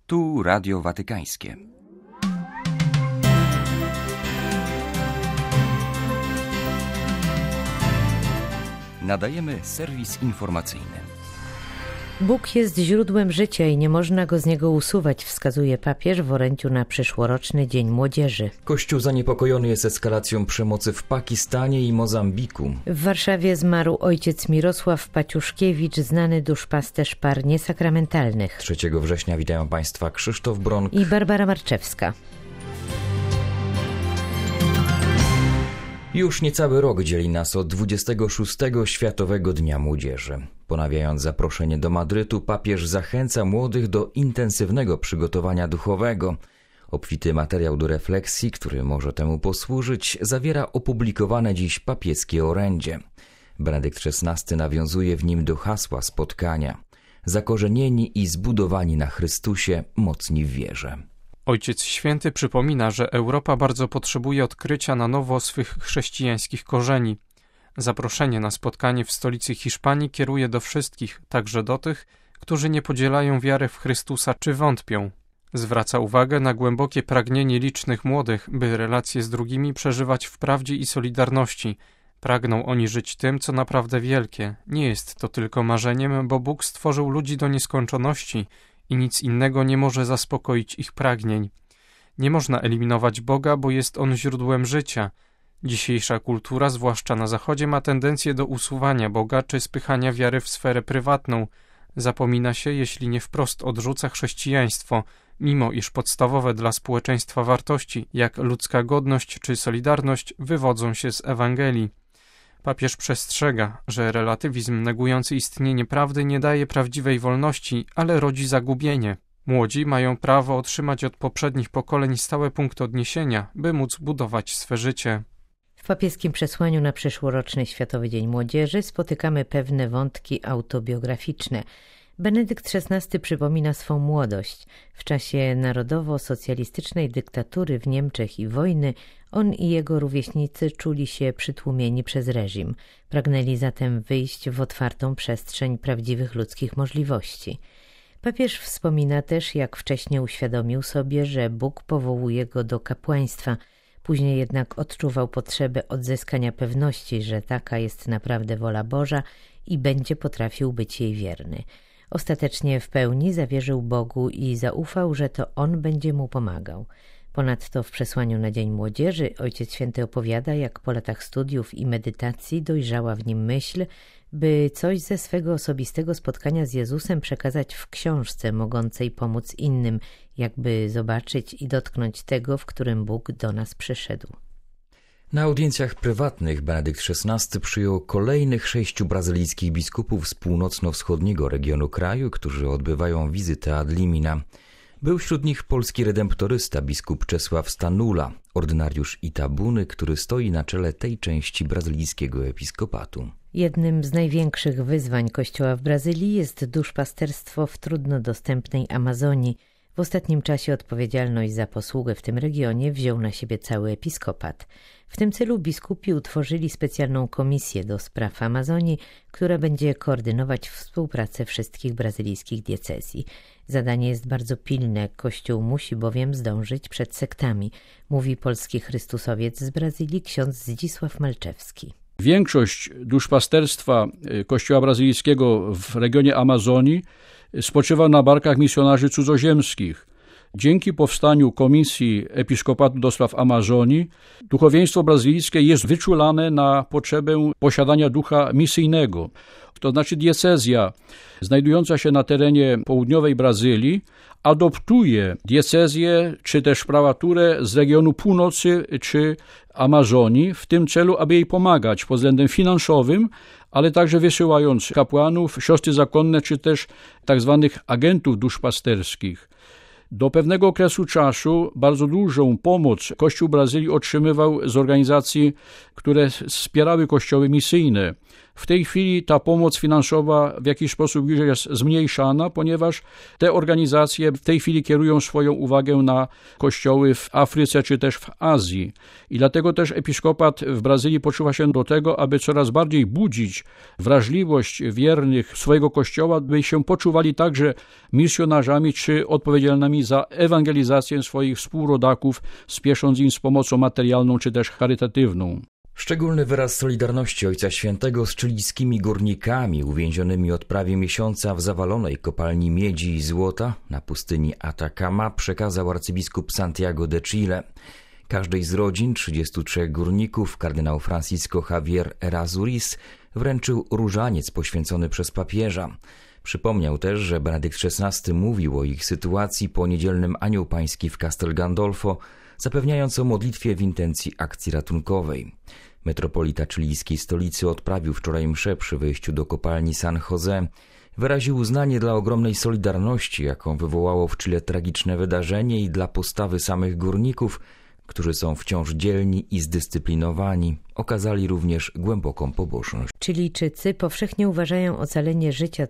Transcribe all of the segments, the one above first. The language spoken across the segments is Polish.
Tu Radio Watykańskie. Nadajemy serwis informacyjny. Bóg jest źródłem życia i nie można go z niego usuwać, wskazuje papież w orędziu na przyszłoroczny Dzień Młodzieży. Kościół zaniepokojony jest eskalacją przemocy w Pakistanie i Mozambiku. W Warszawie zmarł ojciec Mirosław Paciuszkiewicz, znany duszpasterz par niesakramentalnych. 3 września witają Państwa Krzysztof Bronk i Barbara Marczewska. Już niecały rok dzieli nas od 26. Światowego Dnia Młodzieży. Ponawiając zaproszenie do Madrytu, papież zachęca młodych do intensywnego przygotowania duchowego. Obfity materiał do refleksji, który może temu posłużyć, zawiera opublikowane dziś papieskie orędzie. Benedykt XVI nawiązuje w nim do hasła spotkania: zakorzenieni i zbudowani na Chrystusie, mocni w wierze. Ojciec Święty przypomina, że Europa bardzo potrzebuje odkrycia na nowo swych chrześcijańskich korzeni. Zaproszenie na spotkanie w stolicy Hiszpanii kieruje do wszystkich, także do tych, którzy nie podzielają wiary w Chrystusa czy wątpią. Zwraca uwagę na głębokie pragnienie licznych młodych, by relacje z drugimi przeżywać w prawdzie i solidarności. Pragną oni żyć tym, co naprawdę wielkie. Nie jest to tylko marzeniem, bo Bóg stworzył ludzi do nieskończoności i nic innego nie może zaspokoić ich pragnień. Nie można eliminować Boga, bo jest On źródłem życia. Dzisiejsza kultura, zwłaszcza na Zachodzie, ma tendencję do usuwania Boga czy spychania wiary w sferę prywatną. Zapomina się, jeśli nie wprost odrzuca chrześcijaństwo, mimo iż podstawowe dla społeczeństwa wartości, jak ludzka godność czy solidarność, wywodzą się z Ewangelii. Papież przestrzega, że relatywizm negujący istnienie prawdy nie daje prawdziwej wolności, ale rodzi zagubienie. Młodzi mają prawo otrzymać od poprzednich pokoleń stałe punkty odniesienia, by móc budować swe życie. W papieskim przesłaniu na przyszłoroczny Światowy Dzień Młodzieży spotykamy pewne wątki autobiograficzne. Benedykt XVI przypomina swą młodość. W czasie narodowo-socjalistycznej dyktatury w Niemczech i wojny on i jego rówieśnicy czuli się przytłumieni przez reżim. Pragnęli zatem wyjść w otwartą przestrzeń prawdziwych ludzkich możliwości. Papież wspomina też, jak wcześniej uświadomił sobie, że Bóg powołuje go do kapłaństwa. Później jednak odczuwał potrzebę odzyskania pewności, że taka jest naprawdę wola Boża i będzie potrafił być jej wierny. Ostatecznie w pełni zawierzył Bogu i zaufał, że to On będzie mu pomagał. Ponadto w przesłaniu na Dzień Młodzieży Ojciec Święty opowiada, jak po latach studiów i medytacji dojrzała w nim myśl, by coś ze swego osobistego spotkania z Jezusem przekazać w książce mogącej pomóc innym, jakby zobaczyć i dotknąć tego, w którym Bóg do nas przyszedł. Na audiencjach prywatnych Benedykt XVI przyjął kolejnych 6 brazylijskich biskupów z północno-wschodniego regionu kraju, którzy odbywają wizytę ad limina. Był wśród nich polski redemptorysta biskup Czesław Stanula, ordynariusz Itabuny, który stoi na czele tej części brazylijskiego episkopatu. Jednym z największych wyzwań Kościoła w Brazylii jest duszpasterstwo w trudno dostępnej Amazonii. W ostatnim czasie odpowiedzialność za posługę w tym regionie wziął na siebie cały episkopat. W tym celu biskupi utworzyli specjalną komisję do spraw Amazonii, która będzie koordynować współpracę wszystkich brazylijskich diecezji. Zadanie jest bardzo pilne, Kościół musi bowiem zdążyć przed sektami, mówi polski chrystusowiec z Brazylii ksiądz Zdzisław Malczewski. Większość duszpasterstwa Kościoła brazylijskiego w regionie Amazonii spoczywa na barkach misjonarzy cudzoziemskich. Dzięki powstaniu Komisji Episkopatu do Spraw Amazonii duchowieństwo brazylijskie jest wyczulane na potrzebę posiadania ducha misyjnego. To znaczy diecezja znajdująca się na terenie południowej Brazylii adoptuje diecezję czy też prałaturę z regionu północy czy Amazonii w tym celu, aby jej pomagać pod względem finansowym, ale także wysyłając kapłanów, siostry zakonne czy też tak zwanych agentów duszpasterskich. Do pewnego okresu czasu bardzo dużą pomoc Kościół Brazylii otrzymywał z organizacji, które wspierały kościoły misyjne. W tej chwili ta pomoc finansowa w jakiś sposób już jest zmniejszana, ponieważ te organizacje w tej chwili kierują swoją uwagę na kościoły w Afryce czy też w Azji. I dlatego też episkopat w Brazylii poczuwa się do tego, aby coraz bardziej budzić wrażliwość wiernych swojego kościoła, by się poczuwali także misjonarzami czy odpowiedzialnymi za ewangelizację swoich współrodaków, spiesząc im z pomocą materialną czy też charytatywną. Szczególny wyraz solidarności Ojca Świętego z chilijskimi górnikami uwięzionymi od prawie miesiąca w zawalonej kopalni miedzi i złota na pustyni Atacama przekazał arcybiskup Santiago de Chile. Każdej z rodzin 33 górników kardynał Francisco Javier Errázuriz wręczył różaniec poświęcony przez papieża. Przypomniał też, że Benedykt XVI mówił o ich sytuacji po niedzielnym Anioł Pański w Castel Gandolfo, zapewniając o modlitwie w intencji akcji ratunkowej. Metropolita chilijskiej stolicy odprawił wczoraj mszę przy wejściu do kopalni San Jose. Wyraził uznanie dla ogromnej solidarności, jaką wywołało w Chile tragiczne wydarzenie i dla postawy samych górników, którzy są wciąż dzielni i zdyscyplinowani. Okazali również głęboką pobożność. Chilijczycy powszechnie uważają ocalenie życia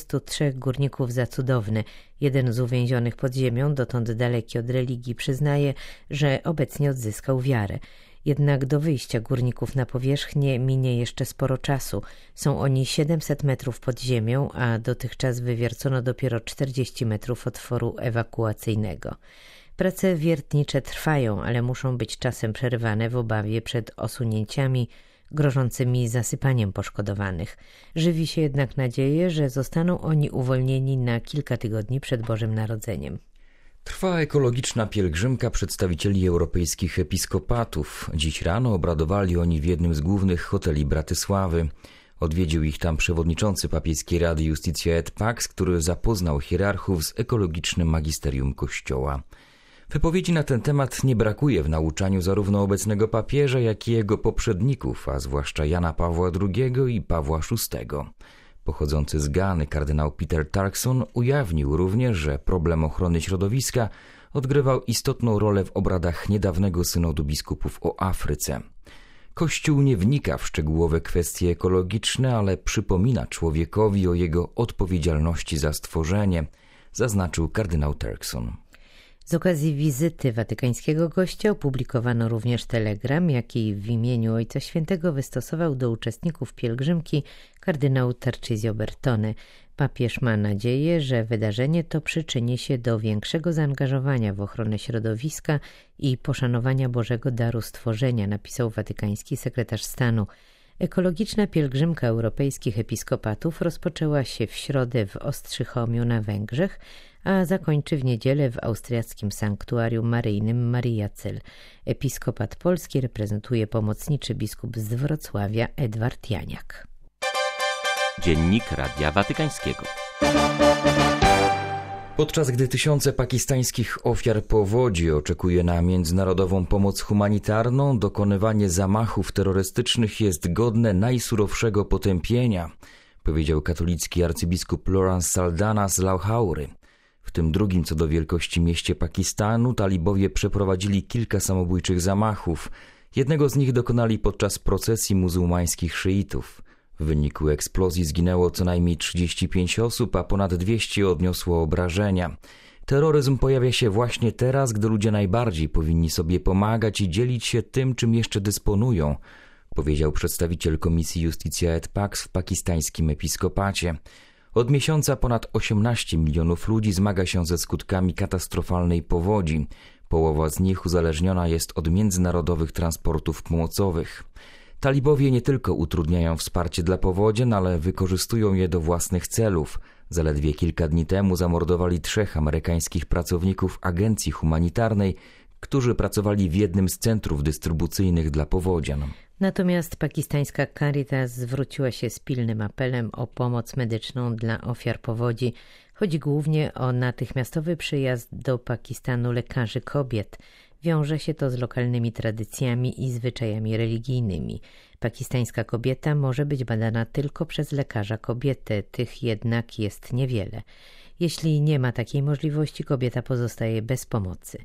33 górników za cudowne. Jeden z uwięzionych pod ziemią, dotąd daleki od religii, przyznaje, że obecnie odzyskał wiarę. Jednak do wyjścia górników na powierzchnię minie jeszcze sporo czasu. Są oni 700 metrów pod ziemią, a dotychczas wywiercono dopiero 40 metrów otworu ewakuacyjnego. Prace wiertnicze trwają, ale muszą być czasem przerywane w obawie przed osunięciami grożącymi zasypaniem poszkodowanych. Żywi się jednak nadzieję, że zostaną oni uwolnieni na kilka tygodni przed Bożym Narodzeniem. Trwa ekologiczna pielgrzymka przedstawicieli europejskich episkopatów. Dziś rano obradowali oni w jednym z głównych hoteli Bratysławy. Odwiedził ich tam przewodniczący papieskiej Rady Justitia et Pax, który zapoznał hierarchów z ekologicznym magisterium Kościoła. Wypowiedzi na ten temat nie brakuje w nauczaniu zarówno obecnego papieża, jak i jego poprzedników, a zwłaszcza Jana Pawła II i Pawła VI. Pochodzący z Gany kardynał Peter Turkson ujawnił również, że problem ochrony środowiska odgrywał istotną rolę w obradach niedawnego synodu biskupów o Afryce. Kościół nie wnika w szczegółowe kwestie ekologiczne, ale przypomina człowiekowi o jego odpowiedzialności za stworzenie, zaznaczył kardynał Turkson. Z okazji wizyty watykańskiego gościa opublikowano również telegram, jaki w imieniu Ojca Świętego wystosował do uczestników pielgrzymki kardynał Tarcisio Bertone. Papież ma nadzieję, że wydarzenie to przyczyni się do większego zaangażowania w ochronę środowiska i poszanowania Bożego daru stworzenia, napisał watykański sekretarz stanu. Ekologiczna pielgrzymka europejskich episkopatów rozpoczęła się w środę w Ostrzychomiu na Węgrzech, a zakończy w niedzielę w austriackim sanktuarium maryjnym Mariacel. Episkopat polski reprezentuje pomocniczy biskup z Wrocławia Edward Janiak. Dziennik Radia Watykańskiego. Podczas gdy tysiące pakistańskich ofiar powodzi oczekuje na międzynarodową pomoc humanitarną, dokonywanie zamachów terrorystycznych jest godne najsurowszego potępienia, powiedział katolicki arcybiskup Lawrence Saldana z Lahoury. W tym drugim co do wielkości mieście Pakistanu talibowie przeprowadzili kilka samobójczych zamachów. Jednego z nich dokonali podczas procesji muzułmańskich szyitów. W wyniku eksplozji zginęło co najmniej 35 osób, a ponad 200 odniosło obrażenia. Terroryzm pojawia się właśnie teraz, gdy ludzie najbardziej powinni sobie pomagać i dzielić się tym, czym jeszcze dysponują, powiedział przedstawiciel Komisji Justitia et Pax w pakistańskim episkopacie. Od miesiąca ponad 18 milionów ludzi zmaga się ze skutkami katastrofalnej powodzi. Połowa z nich uzależniona jest od międzynarodowych transportów pomocowych. Talibowie nie tylko utrudniają wsparcie dla powodzian, ale wykorzystują je do własnych celów. Zaledwie kilka dni temu zamordowali 3 amerykańskich pracowników agencji humanitarnej, którzy pracowali w jednym z centrów dystrybucyjnych dla powodzian. Natomiast pakistańska Caritas zwróciła się z pilnym apelem o pomoc medyczną dla ofiar powodzi. Chodzi głównie o natychmiastowy przyjazd do Pakistanu lekarzy kobiet. Wiąże się to z lokalnymi tradycjami i zwyczajami religijnymi. Pakistańska kobieta może być badana tylko przez lekarza kobietę, tych jednak jest niewiele. Jeśli nie ma takiej możliwości, kobieta pozostaje bez pomocy.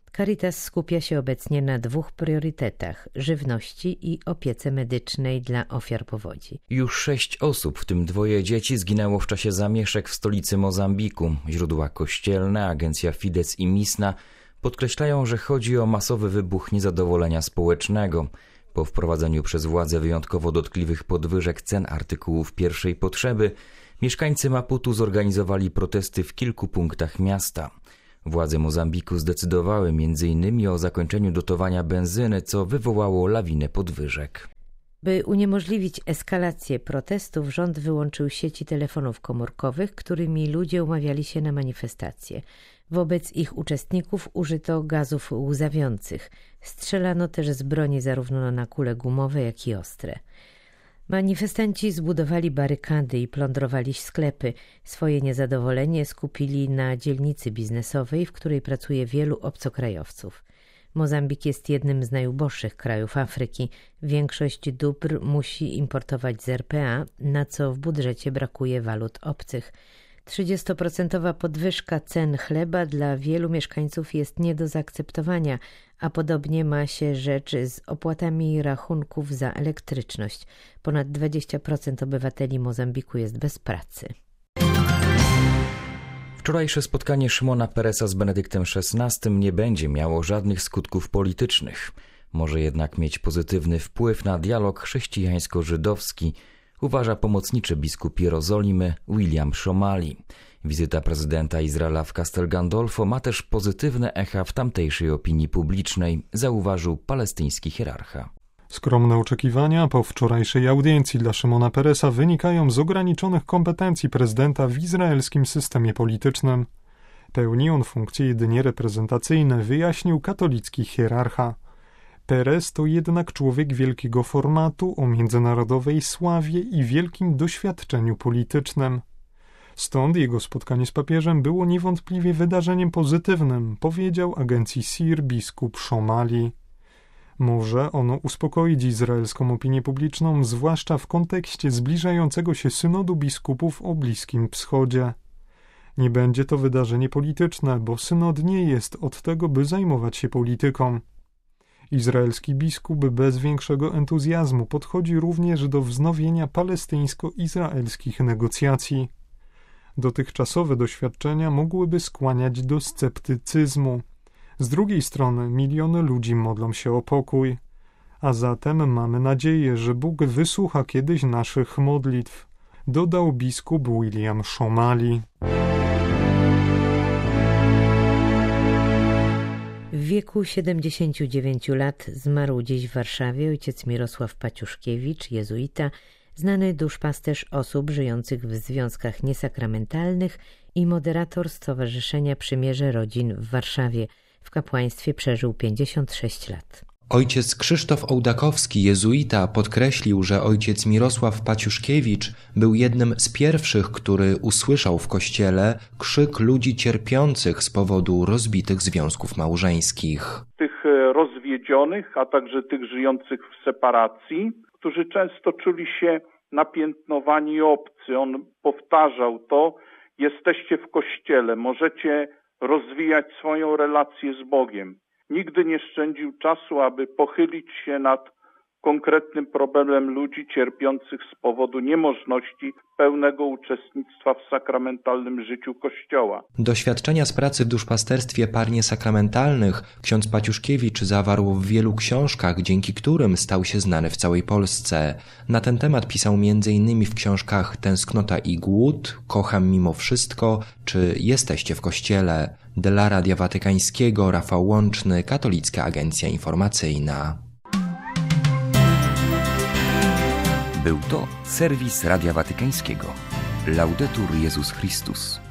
Caritas skupia się obecnie na 2 priorytetach – żywności i opiece medycznej dla ofiar powodzi. Już 6 osób, w tym 2 dzieci, zginęło w czasie zamieszek w stolicy Mozambiku. Źródła kościelne, agencja Fides i Misna podkreślają, że chodzi o masowy wybuch niezadowolenia społecznego. Po wprowadzeniu przez władze wyjątkowo dotkliwych podwyżek cen artykułów pierwszej potrzeby, mieszkańcy Maputu zorganizowali protesty w kilku punktach miasta. Władze Mozambiku zdecydowały m.in. o zakończeniu dotowania benzyny, co wywołało lawinę podwyżek. By uniemożliwić eskalację protestów, rząd wyłączył sieci telefonów komórkowych, którymi ludzie umawiali się na manifestacje. Wobec ich uczestników użyto gazów łzawiących. Strzelano też z broni zarówno na kule gumowe, jak i ostre. Manifestanci zbudowali barykady i plądrowali sklepy. Swoje niezadowolenie skupili na dzielnicy biznesowej, w której pracuje wielu obcokrajowców. Mozambik jest jednym z najuboższych krajów Afryki. Większość dóbr musi importować z RPA, na co w budżecie brakuje walut obcych. 30% podwyżka cen chleba dla wielu mieszkańców jest nie do zaakceptowania, a podobnie ma się rzecz z opłatami rachunków za elektryczność. Ponad 20% obywateli Mozambiku jest bez pracy. Wczorajsze spotkanie Szymona Peresa z Benedyktem XVI nie będzie miało żadnych skutków politycznych. Może jednak mieć pozytywny wpływ na dialog chrześcijańsko-żydowski, uważa pomocniczy biskup Jerozolimy William Szomali. Wizyta prezydenta Izraela w Castel Gandolfo ma też pozytywne echa w tamtejszej opinii publicznej, zauważył palestyński hierarcha. Skromne oczekiwania po wczorajszej audiencji dla Szymona Peresa wynikają z ograniczonych kompetencji prezydenta w izraelskim systemie politycznym. Pełni on funkcje jedynie reprezentacyjne, wyjaśnił katolicki hierarcha. Peres to jednak człowiek wielkiego formatu, o międzynarodowej sławie i wielkim doświadczeniu politycznym. Stąd jego spotkanie z papieżem było niewątpliwie wydarzeniem pozytywnym, powiedział agencji SIR biskup Szomali. Może ono uspokoić izraelską opinię publiczną, zwłaszcza w kontekście zbliżającego się synodu biskupów o Bliskim Wschodzie. Nie będzie to wydarzenie polityczne, bo synod nie jest od tego, by zajmować się polityką. Izraelski biskup bez większego entuzjazmu podchodzi również do wznowienia palestyńsko-izraelskich negocjacji. Dotychczasowe doświadczenia mogłyby skłaniać do sceptycyzmu. Z drugiej strony miliony ludzi modlą się o pokój, a zatem mamy nadzieję, że Bóg wysłucha kiedyś naszych modlitw, dodał biskup William Szomali. W wieku 79 lat zmarł dziś w Warszawie ojciec Mirosław Paciuszkiewicz, jezuita, znany duszpasterz osób żyjących w związkach niesakramentalnych i moderator Stowarzyszenia Przymierze Rodzin w Warszawie. W kapłaństwie przeżył 56 lat. Ojciec Krzysztof Ołdakowski, jezuita, podkreślił, że ojciec Mirosław Paciuszkiewicz był jednym z pierwszych, który usłyszał w kościele krzyk ludzi cierpiących z powodu rozbitych związków małżeńskich. Tych rozwiedzionych, a także tych żyjących w separacji, którzy często czuli się napiętnowani i obcy. On powtarzał to: jesteście w kościele, możecie rozwijać swoją relację z Bogiem. Nigdy nie szczędził czasu, aby pochylić się nad konkretnym problemem ludzi cierpiących z powodu niemożności pełnego uczestnictwa w sakramentalnym życiu Kościoła. Doświadczenia z pracy w duszpasterstwie par niesakramentalnych ksiądz Paciuszkiewicz zawarł w wielu książkach, dzięki którym stał się znany w całej Polsce. Na ten temat pisał m.in. w książkach Tęsknota i głód, Kocham mimo wszystko czy Jesteście w Kościele. Dla Radia Watykańskiego Rafał Łączny, Katolicka Agencja Informacyjna. Był to serwis Radia Watykańskiego. Laudetur Jezus Chrystus.